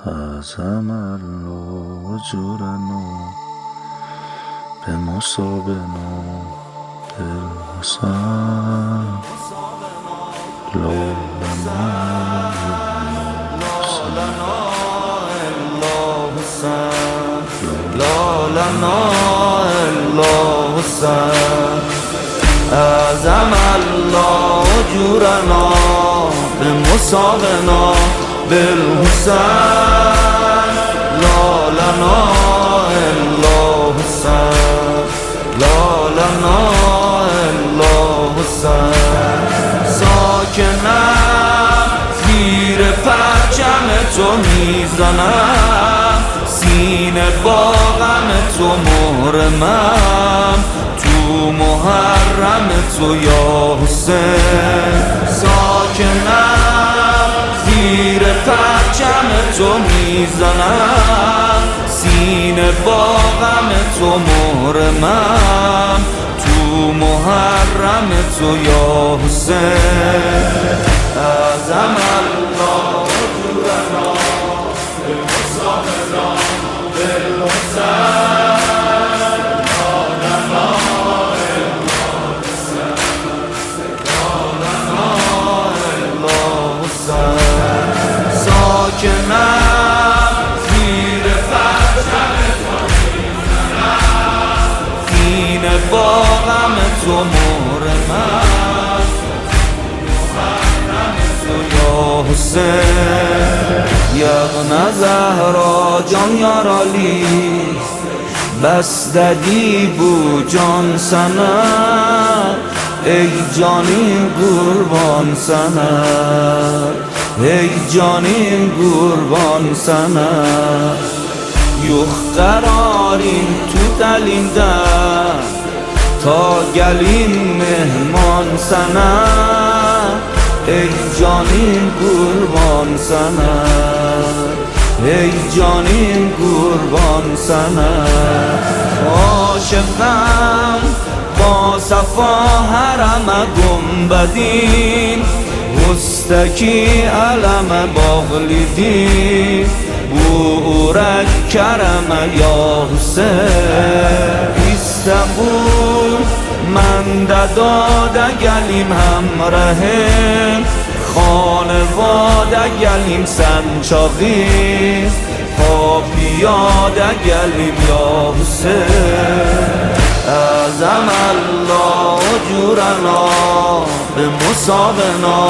عزم الله اجورنا به مصابنا بالحسن لا لنا الا حسن لا لنا الا حسن عزم الله اجورنا بمصابنا بالحسن لا لنا الا حسن لا لنا الا حسن ساکنم زیر پرچم تو میزنم سینه با غم تو محرمم تو محرم تو یا حسین ساکنم زیر پرچم تو میزنم سینه با غم تو محرمم تو محرم تو یا حسین عزم الله اجورنا بمصابنا بالحسن لا لنا الا حسن لا لنا الا حسن ساکنم زیر پرچم تو میزنم سینه با غم تو محرمم محرم تو یا حسین یغنه زهرا جان یارالی بس ددی بو جان سنه ای جانیم قربان سنه ای جانیم قربان سنه یخ قراریم تو دلیم در تا گلیم مهمان سنه ای جانیم قربان سنه ای جانیم قربان سنه عاشقم با صفا حرم گنبدین مستکی علم باغلیدین بورک کرم یا حسین استنبول من داده گلیم همراهیم خانواده گلیم سنچاقی پا پیاده گلیم یا حسین عزم الله اجورنا بمصابنا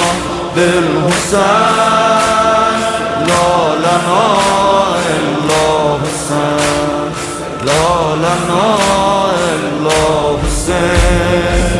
بالحسن لا لنا الا حسن لا لنا الا حسین